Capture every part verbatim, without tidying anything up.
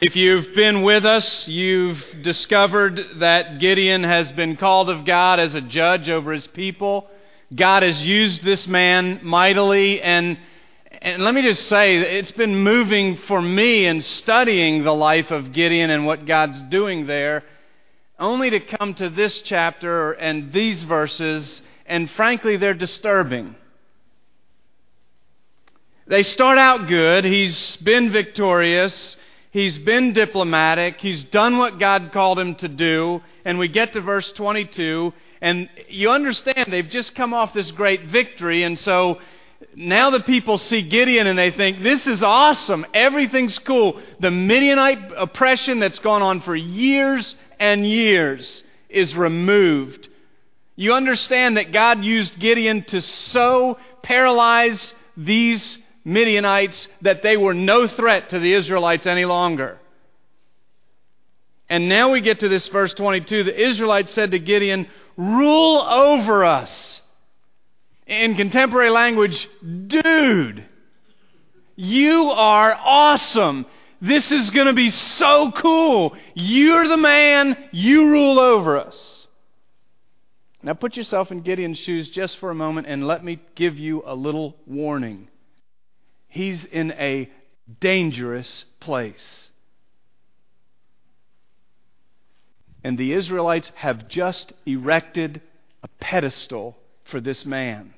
If you've been with us, you've discovered that Gideon has been called of God as a judge over his people. God has used this man mightily, and and let me just say, it's been moving for me in studying the life of Gideon and what God's doing there, only to come to this chapter and these verses, and frankly, they're disturbing. They start out good. He's been victorious. He's been diplomatic. He's done what God called him to do. And we get to verse twenty-two, and you understand they've just come off this great victory, and so now the people see Gideon and they think, this is awesome. Everything's cool. The Midianite oppression that's gone on for years and years is removed. You understand that God used Gideon to so paralyze these Midianites that they were no threat to the Israelites any longer. And now we get to this verse twenty-two. The Israelites said to Gideon, rule over us. In contemporary language, dude, you are awesome. This is going to be so cool. You're the man. You rule over us. Now put yourself in Gideon's shoes just for a moment and let me give you a little warning. He's in a dangerous place. And the Israelites have just erected a pedestal for this man.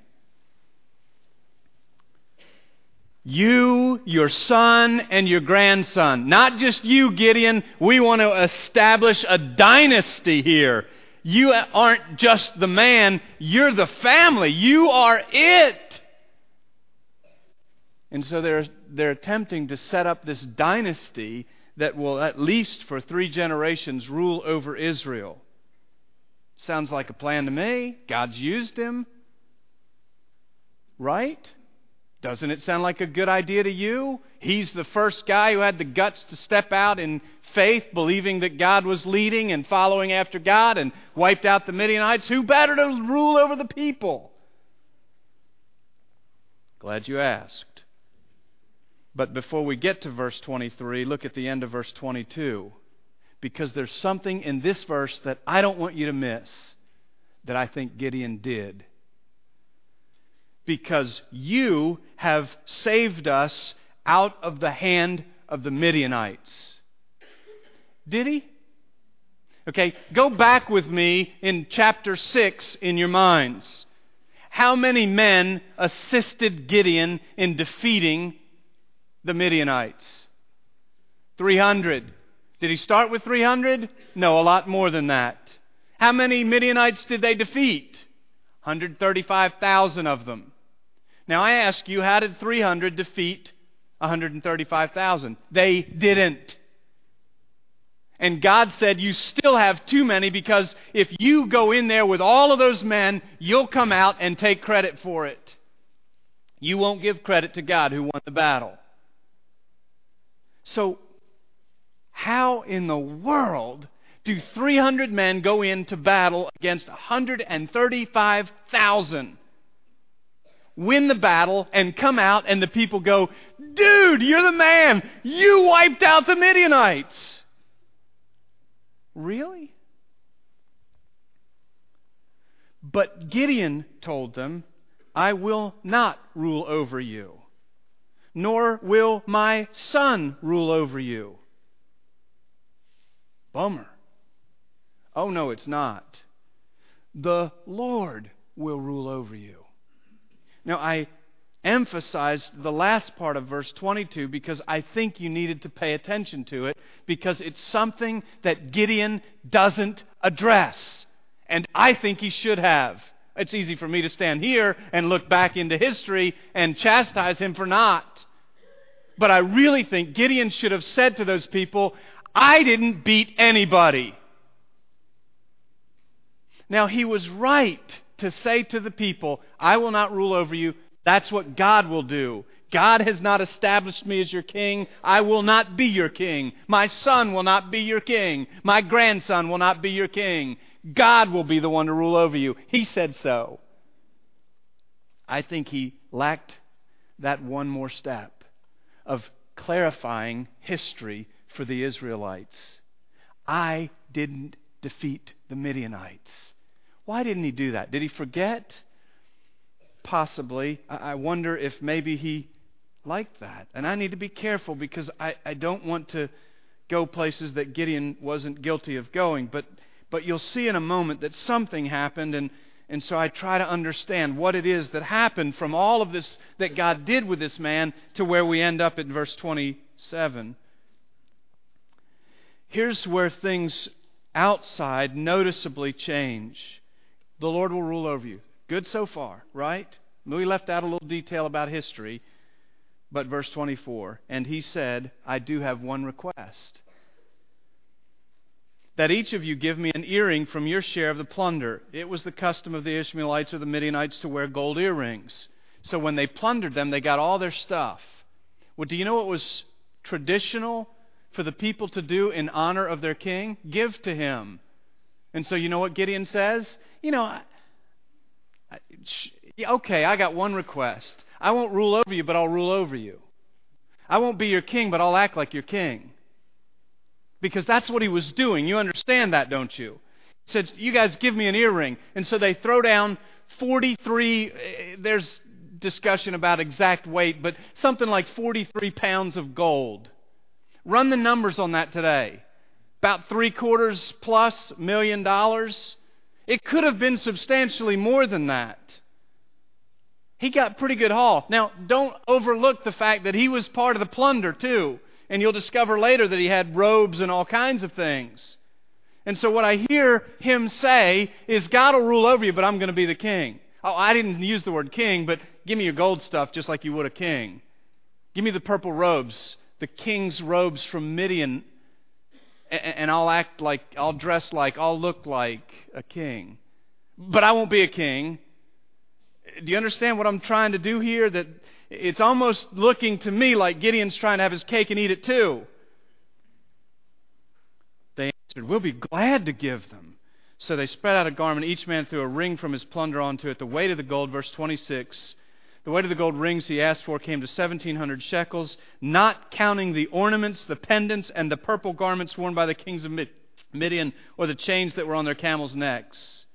You, your son, and your grandson. Not just you, Gideon. We want to establish a dynasty here. You aren't just the man. You're the family. You are it. And so they're, they're attempting to set up this dynasty that will, at least for three generations, rule over Israel. Sounds like a plan to me. God's used him. Right? Doesn't it sound like a good idea to you? He's the first guy who had the guts to step out in faith, believing that God was leading and following after God, and wiped out the Midianites. Who better to rule over the people? Glad you asked. But before we get to verse twenty-three, look at the end of verse twenty-two. Because there's something in this verse that I don't want you to miss that I think Gideon did. Because you have saved us out of the hand of the Midianites. Did he? Okay, go back with me in chapter six in your minds. How many men assisted Gideon in defeating the Midianites? three hundred. Did he start with three hundred? No, a lot more than that. How many Midianites did they defeat? one hundred thirty-five thousand of them. Now I ask you, how did three hundred defeat one hundred thirty-five thousand? They didn't. And God said, you still have too many, because if you go in there with all of those men, you'll come out and take credit for it. You won't give credit to God who won the battle. So, how in the world do three hundred men go into battle against one hundred thirty-five thousand? Win the battle and come out and the people go, dude, you're the man. You wiped out the Midianites. Really? But Gideon told them, I will not rule over you, nor will my son rule over you. Bummer. Oh, no, it's not. The Lord will rule over you. Now, I emphasized the last part of verse twenty-two because I think you needed to pay attention to it, because it's something that Gideon doesn't address. And I think he should have. It's easy for me to stand here and look back into history and chastise him for not. But I really think Gideon should have said to those people, I didn't beat anybody. Now, he was right to say to the people, I will not rule over you. That's what God will do. God has not established me as your king. I will not be your king. My son will not be your king. My grandson will not be your king. God will be the one to rule over you. He said so. I think he lacked that one more step of clarifying history for the Israelites. I didn't defeat the Midianites. Why didn't he do that? Did he forget? Possibly. I wonder if maybe he liked that. And I need to be careful because I, I don't want to go places that Gideon wasn't guilty of going. But but you'll see in a moment that something happened, and, and so I try to understand what it is that happened from all of this that God did with this man to where we end up in verse twenty-seven. Here's where things outside noticeably change. The Lord will rule over you. Good so far, right? We left out a little detail about history. But verse twenty-four, and he said, I do have one request. That each of you give me an earring from your share of the plunder. It was the custom of the Ishmaelites or the Midianites to wear gold earrings. So when they plundered them, they got all their stuff. Well, do you know what was traditional for the people to do in honor of their king? Give to him. And so you know what Gideon says? You know, I, I, okay, I got one request. I won't rule over you, but I'll rule over you. I won't be your king, but I'll act like your king. Because that's what he was doing. You understand that, don't you? He said, you guys give me an earring. And so they throw down forty-three, there's discussion about exact weight, but something like forty-three pounds of gold. Run the numbers on that today. About three quarters plus million dollars. It could have been substantially more than that. He got pretty good haul. Now, don't overlook the fact that he was part of the plunder too. And you'll discover later that he had robes and all kinds of things. And so what I hear him say is, God will rule over you, but I'm going to be the king. Oh, I didn't use the word king, but give me your gold stuff just like you would a king. Give me the purple robes, the king's robes from Midian, and I'll act like, I'll dress like, I'll look like a king. But I won't be a king. Do you understand what I'm trying to do here? That it's almost looking to me like Gideon's trying to have his cake and eat it too. They answered, we'll be glad to give them. So they spread out a garment. Each man threw a ring from his plunder onto it. The weight of the gold, verse twenty-six, the weight of the gold rings he asked for came to seventeen hundred shekels, not counting the ornaments, the pendants, and the purple garments worn by the kings of Midian, or the chains that were on their camels' necks.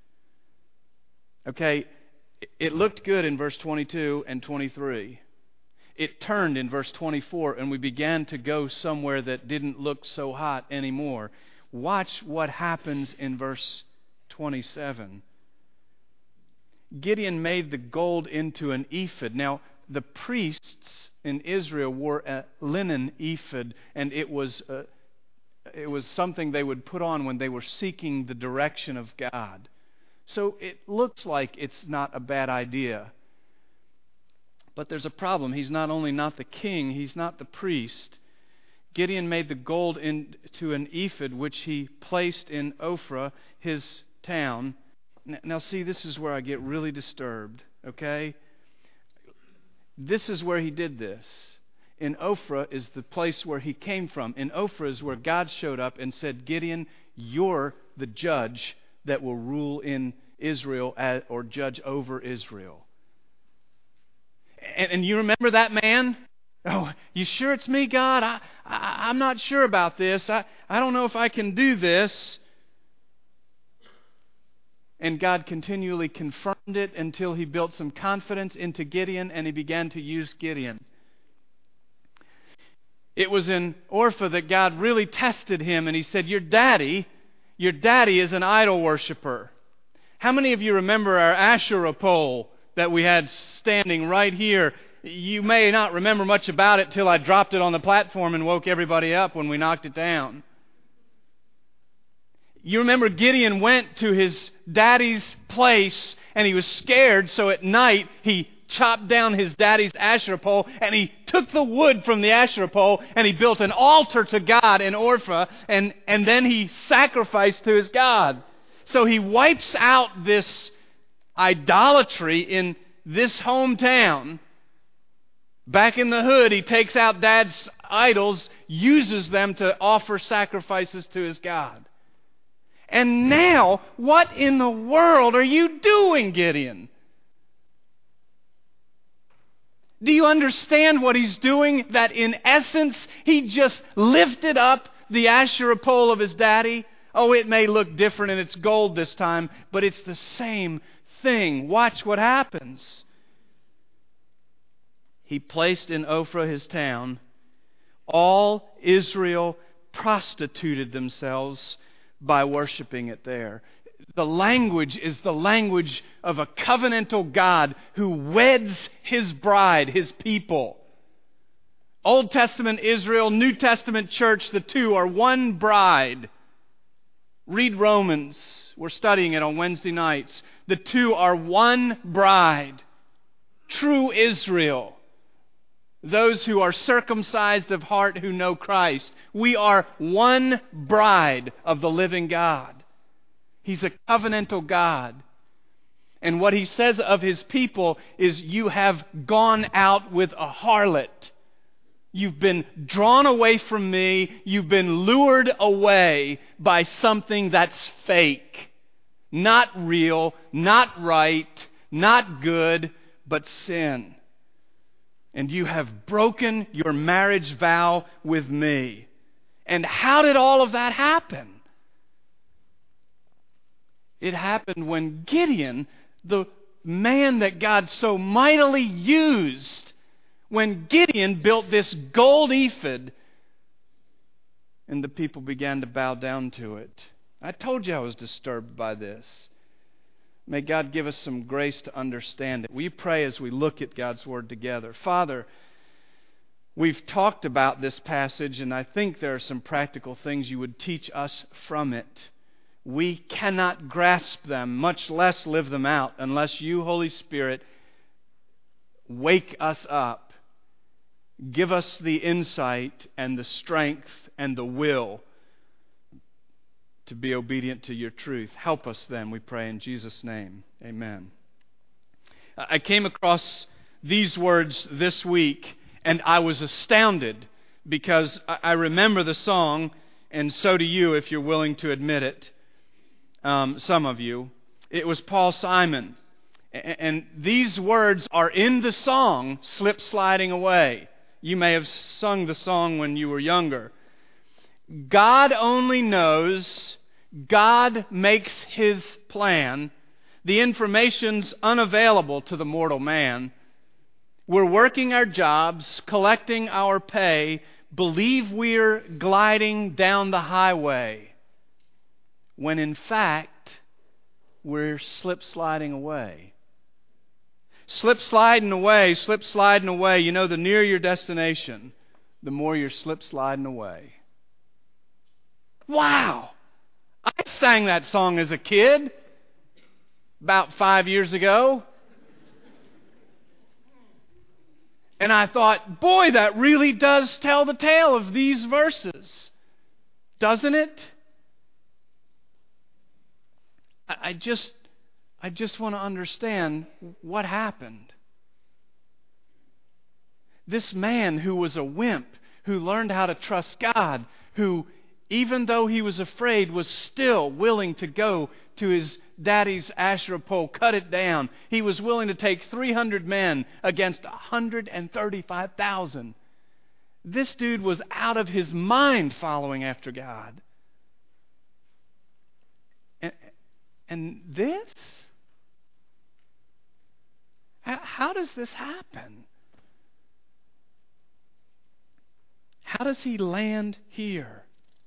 Okay, it looked good in verse twenty-two and twenty-three. It turned in verse twenty-four, and we began to go somewhere that didn't look so hot anymore. Watch what happens in verse twenty-seven. Gideon made the gold into an ephod. Now, the priests in Israel wore a linen ephod, and it was uh, it was something they would put on when they were seeking the direction of God. So it looks like it's not a bad idea. But there's a problem. He's not only not the king, he's not the priest. Gideon made the gold into an ephod, which he placed in Ophrah, his town. Now see, this is where I get really disturbed, okay? This is where he did this. In Ophrah is the place where he came from. In Ophrah is where God showed up and said, Gideon, you're the judge that will rule in Israel as, or judge over Israel. And, and you remember that man? Oh, you sure it's me, God? I, I, I'm not sure about this. I, I don't know if I can do this. And God continually confirmed it until he built some confidence into Gideon, and he began to use Gideon. It was in Ophrah that God really tested him, and he said, your daddy, your daddy is an idol worshiper. How many of you remember our Asherah pole that we had standing right here? You may not remember much about it till I dropped it on the platform and woke everybody up when we knocked it down. You remember Gideon went to his daddy's place and he was scared, so at night he chopped down his daddy's Asherah pole and he took the wood from the Asherah pole and he built an altar to God in Ophrah, and, and then he sacrificed to his God. So he wipes out this idolatry in this hometown. Back in the hood, he takes out Dad's idols, uses them to offer sacrifices to his God. And now, what in the world are you doing, Gideon? Do you understand what he's doing? That in essence, he just lifted up the Asherah pole of his daddy. Oh, it may look different and it's gold this time, but it's the same thing. Watch what happens. He placed in Ophrah his town. All Israel prostituted themselves by worshiping it there. The language is the language of a covenantal God who weds His bride, His people. Old Testament Israel, New Testament church, the two are one bride. Read Romans. We're studying it on Wednesday nights. The two are one bride. True Israel. Those who are circumcised of heart who know Christ. We are one bride of the living God. He's a covenantal God. And what He says of His people is, you have gone out with a harlot. You've been drawn away from me. You've been lured away by something that's fake. Not real, not right, not good, but sin. And you have broken your marriage vow with me. And how did all of that happen? It happened when Gideon, the man that God so mightily used, when Gideon built this gold ephod, and the people began to bow down to it. I told you I was disturbed by this. May God give us some grace to understand it. We pray as we look at God's Word together. Father, we've talked about this passage, and I think there are some practical things you would teach us from it. We cannot grasp them, much less live them out, unless you, Holy Spirit, wake us up. Give us the insight and the strength and the will to be obedient to your truth. Help us then, we pray in Jesus' name. Amen. I came across these words this week, and I was astounded because I remember the song, and so do you if you're willing to admit it. Um, some of you. It was Paul Simon. And these words are in the song, Slip Sliding Away. You may have sung the song when you were younger. God only knows. God makes His plan. The information's unavailable to the mortal man. We're working our jobs, collecting our pay, believe we're gliding down the highway, when in fact, we're slip sliding away. Slip sliding away, slip sliding away. You know, the nearer your destination, the more you're slip sliding away. Wow! I sang that song as a kid, about five years ago. And I thought, boy, that really does tell the tale of these verses. Doesn't it? I just, I just want to understand what happened. This man who was a wimp, who learned how to trust God, who, even though he was afraid, was still willing to go to his daddy's Asherah pole, cut it down. He was willing to take three hundred men against one hundred thirty-five thousand. This dude was out of his mind following after God. And, and this? How, how does this happen? How does he land here?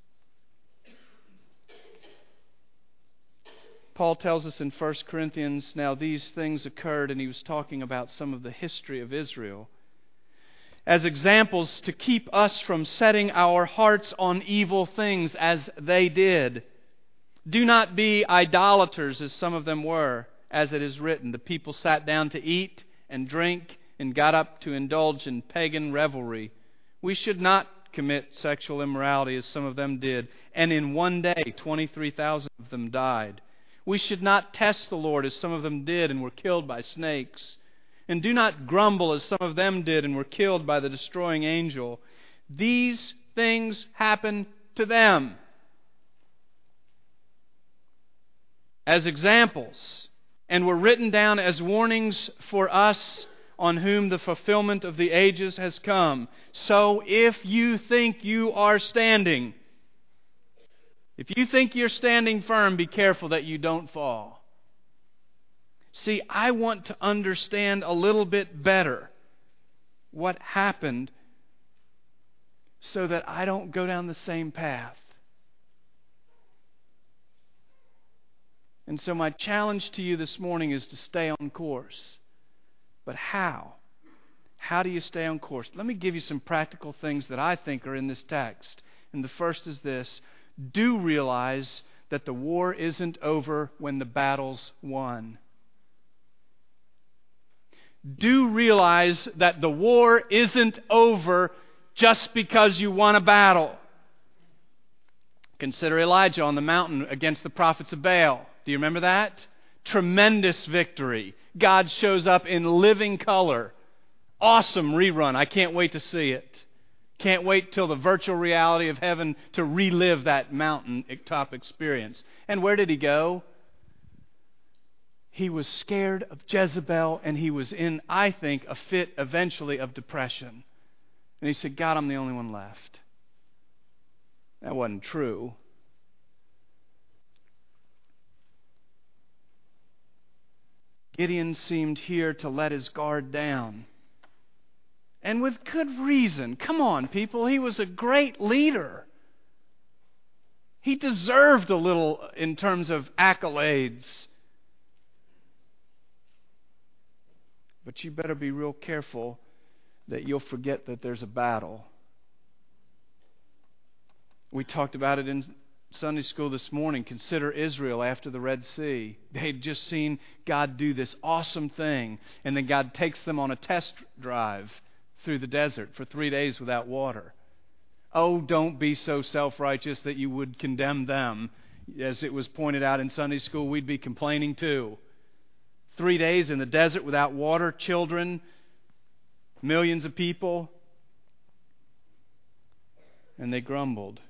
Paul tells us in First Corinthians, now these things occurred, and he was talking about some of the history of Israel, as examples to keep us from setting our hearts on evil things as they did. Do not be idolaters as some of them were, as it is written, the people sat down to eat and drink and got up to indulge in pagan revelry. We should not commit sexual immorality as some of them did, and in one day twenty-three thousand of them died. We should not test the Lord as some of them did and were killed by snakes. And do not grumble as some of them did and were killed by the destroying angel. These things happened to them as examples and were written down as warnings for us on whom the fulfillment of the ages has come. So if you think you are standing, if you think you're standing firm, be careful that you don't fall. See, I want to understand a little bit better what happened so that I don't go down the same path. And so my challenge to you this morning is to stay on course. But how? How do you stay on course? Let me give you some practical things that I think are in this text. And the first is this: do realize that the war isn't over when the battle's won. Do realize that the war isn't over just because you won a battle. Consider Elijah on the mountain against the prophets of Baal. Do you remember that? Tremendous victory. God shows up in living color. Awesome rerun. I can't wait to see it. Can't wait till the virtual reality of heaven to relive that mountaintop experience. And where did he go? He was scared of Jezebel, and he was in, I think, a fit eventually of depression. And he said, God, I'm the only one left. That wasn't true. Gideon seemed here to let his guard down. And with good reason. Come on, people. He was a great leader. He deserved a little in terms of accolades. But you better be real careful that you'll forget that there's a battle. We talked about it in Sunday school this morning. Consider Israel after the Red Sea. They'd just seen God do this awesome thing, and then God takes them on a test drive through the desert for three days without water. Oh, don't be so self-righteous that you would condemn them. As it was pointed out in Sunday school, we'd be complaining too. Three days in the desert without water, children, millions of people, and they grumbled.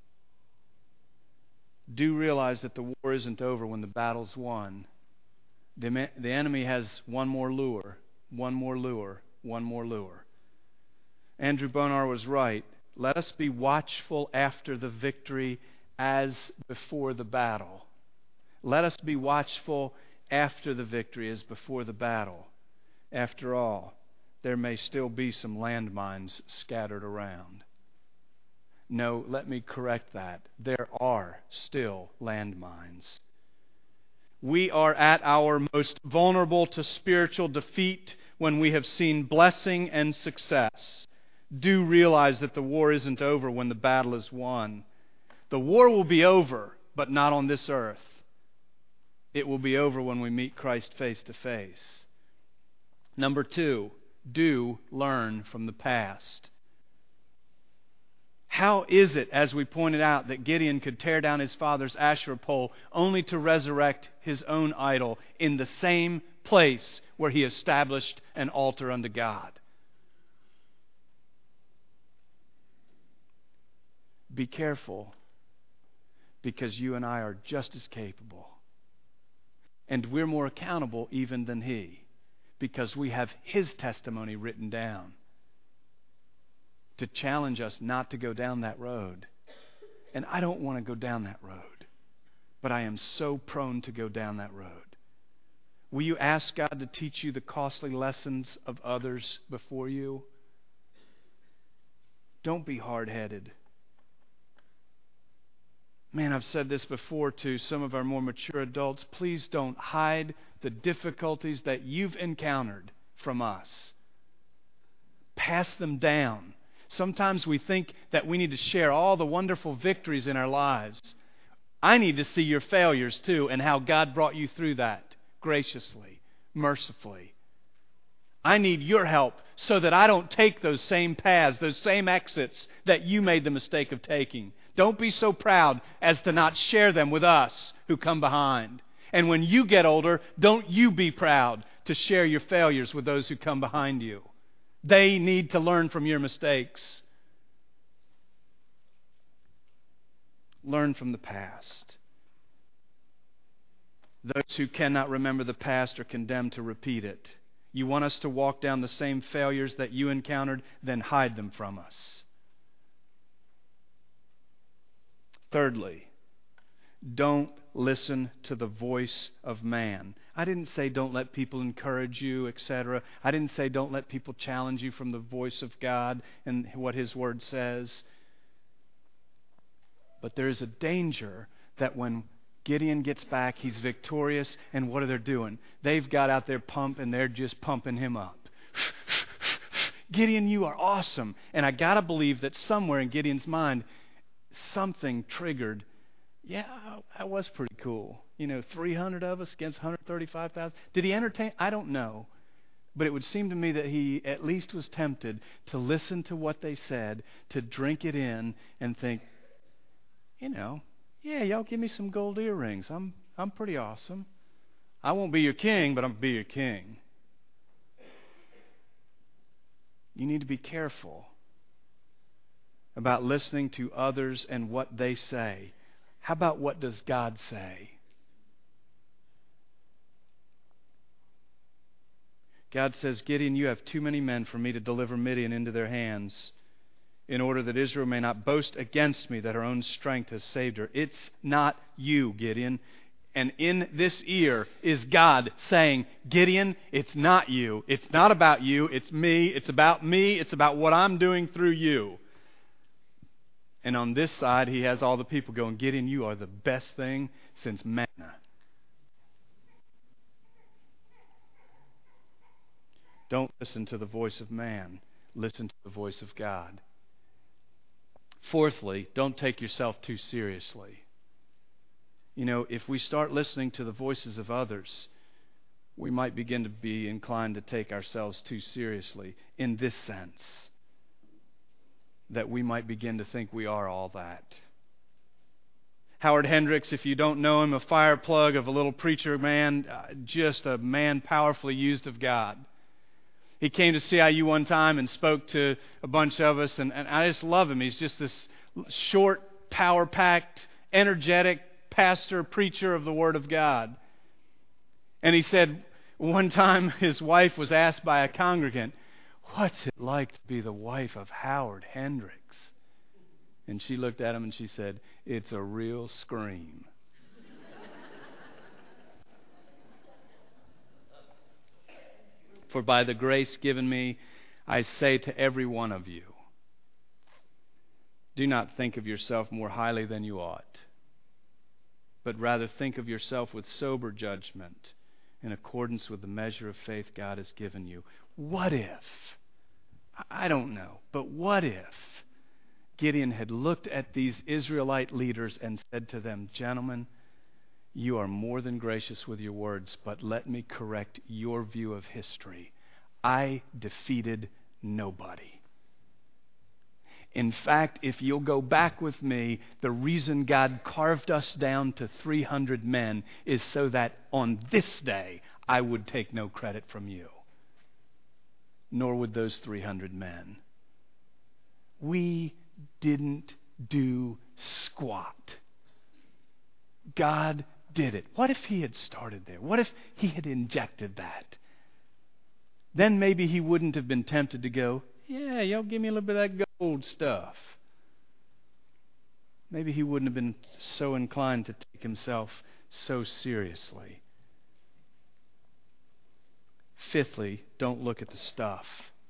Do realize that the war isn't over when the battle's won. The, the enemy has one more lure, one more lure, one more lure. Andrew Bonar was right. Let us be watchful after the victory as before the battle. Let us be watchful after the victory as before the battle. After all, there may still be some landmines scattered around. No, let me correct that. There are still landmines. We are at our most vulnerable to spiritual defeat when we have seen blessing and success. Do realize that the war isn't over when the battle is won. The war will be over, but not on this earth. It will be over when we meet Christ face to face. Number two, do learn from the past. How is it, as we pointed out, that Gideon could tear down his father's Asherah pole only to resurrect his own idol in the same place where he established an altar unto God? Be careful, because you and I are just as capable. And we're more accountable even than he, because we have his testimony written down to challenge us not to go down that road. And I don't want to go down that road, but I am so prone to go down that road. Will you ask God to teach you the costly lessons of others before you? Don't be hard-headed. Man, I've said this before to some of our more mature adults. Please don't hide the difficulties that you've encountered from us. Pass them down. Sometimes we think that we need to share all the wonderful victories in our lives. I need to see your failures too, and how God brought you through that graciously, mercifully. I need your help so that I don't take those same paths, those same exits that you made the mistake of taking. Don't be so proud as to not share them with us who come behind. And when you get older, don't you be proud to share your failures with those who come behind you. They need to learn from your mistakes. Learn from the past. Those who cannot remember the past are condemned to repeat it. You want us to walk down the same failures that you encountered? Then hide them from us. Thirdly, don't listen to the voice of man. I didn't say don't let people encourage you, et cetera. I didn't say don't let people challenge you from the voice of God and what His Word says. But there is a danger that when Gideon gets back, he's victorious, and what are they doing? They've got out their pump and they're just pumping him up. Gideon, you are awesome. And I got to believe that somewhere in Gideon's mind, something triggered, yeah, that was pretty cool. You know, three hundred of us against one hundred thirty-five thousand. Did he entertain? I don't know. But it would seem to me that he at least was tempted to listen to what they said, to drink it in and think, you know, yeah, y'all give me some gold earrings. I'm I'm pretty awesome. I won't be your king, but I'll be your king. You need to be careful about listening to others and what they say. How about what does God say? God says, Gideon, you have too many men for me to deliver Midian into their hands, in order that Israel may not boast against me that her own strength has saved her. It's not you, Gideon. And in this ear is God saying, Gideon, it's not you. It's not about you. It's me. It's about me. It's about what I'm doing through you. And on this side, he has all the people going, Gideon, you are the best thing since manna. Don't listen to the voice of man. Listen to the voice of God. Fourthly, don't take yourself too seriously. You know, if we start listening to the voices of others, we might begin to be inclined to take ourselves too seriously in this sense, that we might begin to think we are all that. Howard Hendricks, if you don't know him, a fire plug of a little preacher man, uh, just a man powerfully used of God. He came to C I U one time and spoke to a bunch of us, and, and I just love him. He's just this short, power-packed, energetic pastor, preacher of the Word of God. And he said one time his wife was asked by a congregant, what's it like to be the wife of Howard Hendricks? And she looked at him and she said, it's a real scream. For by the grace given me, I say to every one of you, do not think of yourself more highly than you ought, but rather think of yourself with sober judgment in accordance with the measure of faith God has given you. What if, I don't know, but what if Gideon had looked at these Israelite leaders and said to them, gentlemen, you are more than gracious with your words, but let me correct your view of history. I defeated nobody. In fact, if you'll go back with me, the reason God carved us down to three hundred men is so that on this day I would take no credit from you, nor would those three hundred men. We didn't do squat. God did it. What if he had started there? What if he had injected that? Then maybe he wouldn't have been tempted to go, yeah, y'all give me a little bit of that gold stuff. Maybe he wouldn't have been so inclined to take himself so seriously. Fifthly, don't look at the stuff.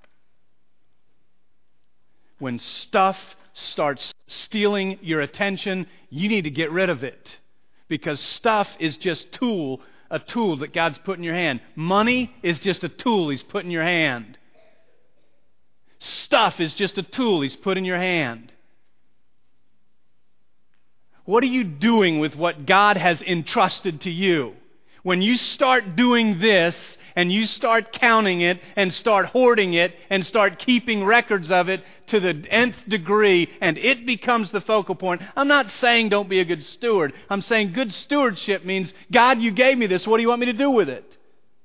When stuff starts stealing your attention, you need to get rid of it. Because stuff is just tool, a tool that God's put in your hand. Money is just a tool He's put in your hand. Stuff is just a tool He's put in your hand. What are you doing with what God has entrusted to you? When you start doing this and you start counting it and start hoarding it and start keeping records of it to the nth degree and it becomes the focal point, I'm not saying don't be a good steward. I'm saying good stewardship means, God, you gave me this. What do you want me to do with it?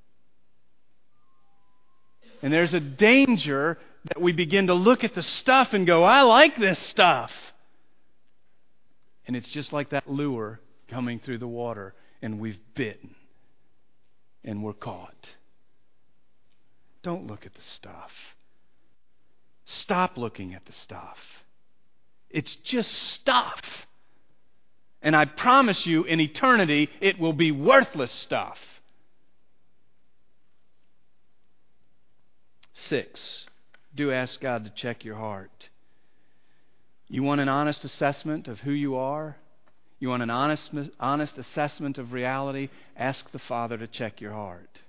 And there's a danger that we begin to look at the stuff and go, I like this stuff. And it's just like that lure coming through the water and we've bitten. And we're caught. Don't look at the stuff. Stop looking at the stuff. It's just stuff. And I promise you, in eternity, it will be worthless stuff. Six, do ask God to check your heart. You want an honest assessment of who you are? You want an honest, honest assessment of reality? Ask the Father to check your heart.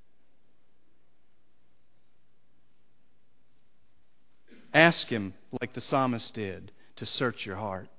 Ask Him, like the psalmist did, to search your heart.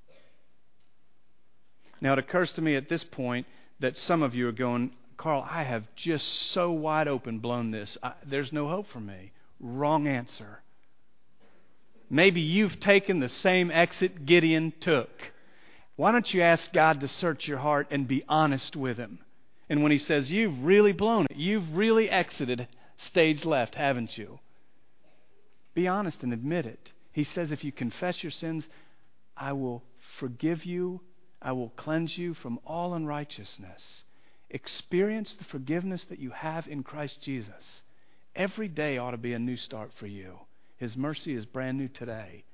Now, it occurs to me at this point that some of you are going, Carl, I have just so wide open blown this. I, there's no hope for me. Wrong answer. Maybe you've taken the same exit Gideon took. Why don't you ask God to search your heart and be honest with Him? And when He says, you've really blown it, you've really exited stage left, haven't you? Be honest and admit it. He says, if you confess your sins, I will forgive you. I will cleanse you from all unrighteousness. Experience the forgiveness that you have in Christ Jesus. Every day ought to be a new start for you. His mercy is brand new today.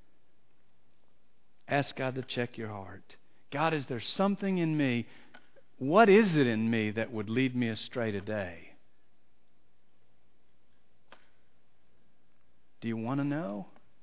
Ask God to check your heart. God, is there something in me? What is it in me that would lead me astray today? Do you want to know?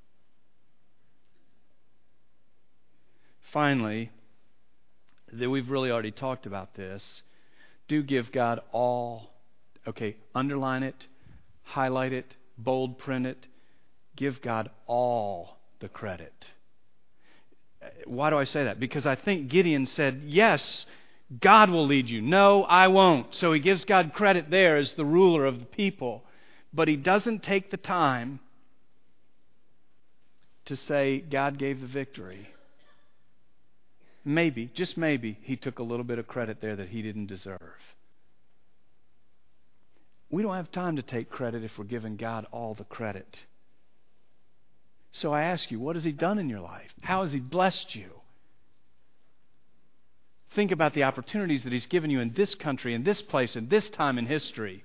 Finally, that we've really already talked about this, do give God all, okay, underline it, highlight it, bold print it, give God all the credit. Why do I say that? Because I think Gideon said, yes, God will lead you. No, I won't. So he gives God credit there as the ruler of the people. But he doesn't take the time to say God gave the victory. Maybe, just maybe, he took a little bit of credit there that he didn't deserve. We don't have time to take credit if we're giving God all the credit. So I ask you, what has He done in your life? How has He blessed you? Think about the opportunities that He's given you in this country, in this place, in this time in history.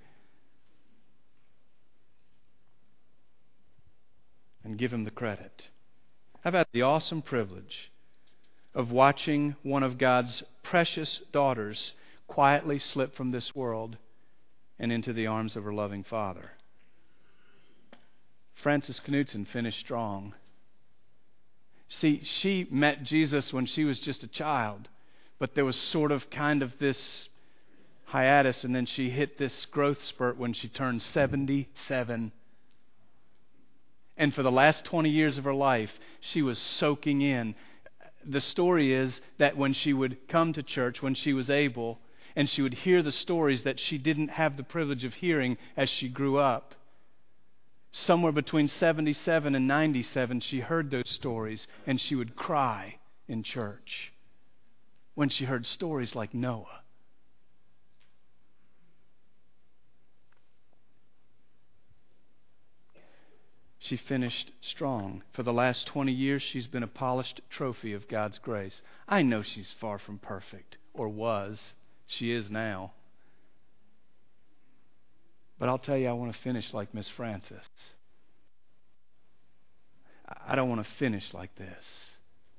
And give Him the credit. I've had the awesome privilege of watching one of God's precious daughters quietly slip from this world and into the arms of her loving Father. Frances Knutson finished strong. See, she met Jesus when she was just a child, but there was sort of kind of this hiatus, and then she hit this growth spurt when she turned seventy-seven. And for the last twenty years of her life, she was soaking in. The story is that when she would come to church, when she was able, and she would hear the stories that she didn't have the privilege of hearing as she grew up, somewhere between seventy-seven and ninety-seven, she heard those stories, and she would cry in church when she heard stories like Noah. She finished strong. For the last twenty years, she's been a polished trophy of God's grace. I know she's far from perfect, or was. She is now. But I'll tell you, I want to finish like Miss Frances. I don't want to finish like this.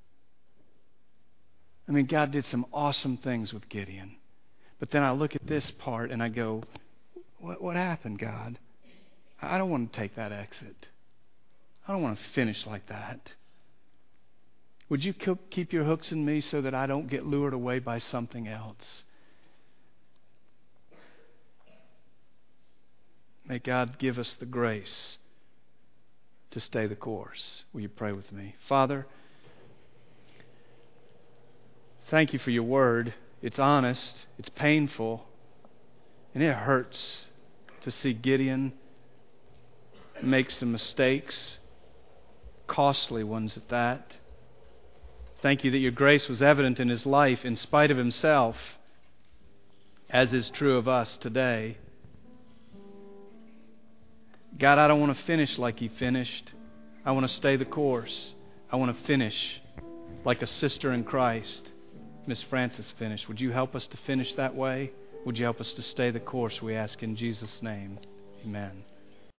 I mean, God did some awesome things with Gideon. But then I look at this part and I go, what, what happened, God? I don't want to take that exit. I don't want to finish like that. Would you keep your hooks in me so that I don't get lured away by something else? May God give us the grace to stay the course. Will you pray with me? Father, thank you for your word. It's honest, it's painful, and it hurts to see Gideon make some mistakes, costly ones at that. Thank you that your grace was evident in his life in spite of himself, as is true of us today. God, I don't want to finish like he finished. I want to stay the course. I want to finish like a sister in Christ, Miss Frances finished. Would you help us to finish that way? Would you help us to stay the course, we ask in Jesus' name? Amen.